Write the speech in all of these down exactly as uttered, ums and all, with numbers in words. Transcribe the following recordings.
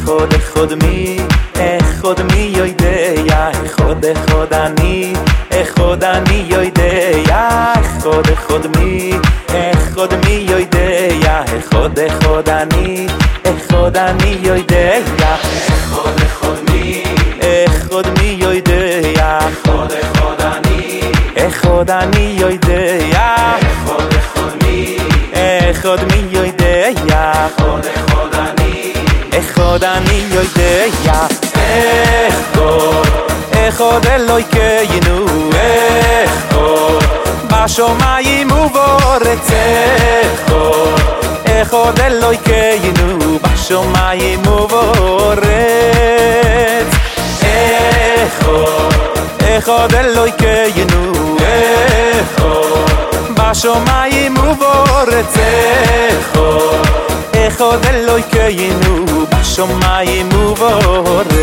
אחד אחד מי, אחד מי יודע, אחד אחד אני, אחד אני יודע, אחד אחד מי, אחד מי יודע, אחד אחד אני, אחד אני יודע, אחד אחד מי, אחד מי יודע, אחד אחד אני, אחד אני יודע, אחד אחד מי, אחד מי יודע, אחד אחד אני, אחד אני יודע, אחד אחד אלוהינו, אחד בשמיים ובארץ, אחד אחד אלוהינו בשמיים ובארץ, אחד אחד אלוהינו, אחד בשמיים ובארץ, אחד אחד אלוהינו בשמיים ובארץ.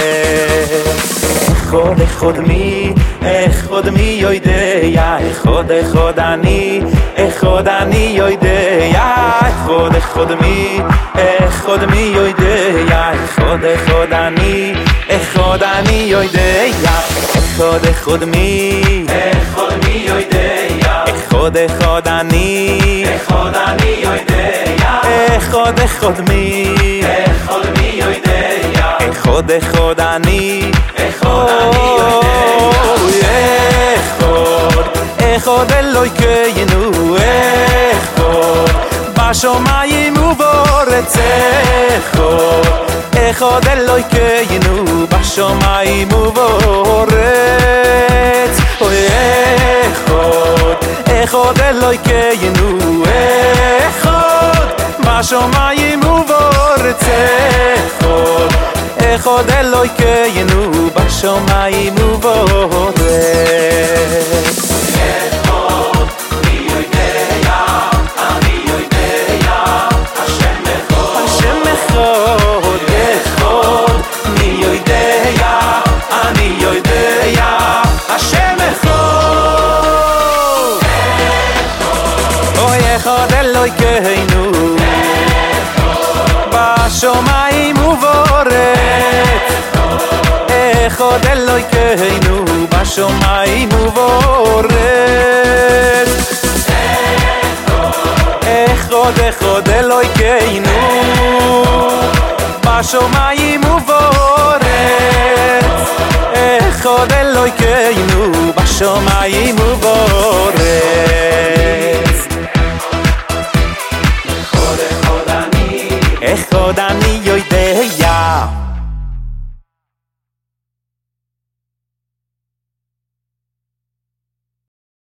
אחד אחד מי, אחד מי יודע, אחד אחד אני, אחד אני יודע, אחד אחד מי, אחד מי יודע, אחד אחד אני, אחד אני יודע, אחד אחד מי, אחד מי יודע, אחד אחד אני, אחד אני יודע, אחד אחד מי, אחד מי יודע, אחד אחד אני, אחד אני יודע, אחד אלוהינו, אחד בשמיים ובארץ, אחד אחד אלוהינו בשמיים ובארץ, אחד אחד אלוהינו, אחד בשמיים ובארץ, אחד אחד אלוהינו בשמיים ובארץ. אחד אלוהינו בשמיים ובארץ, אחד אלוהינו בשמיים ובארץ, אחד אחד אלוהינו בשמיים ובארץ, אחד אלוהינו בשמיים ובארץ.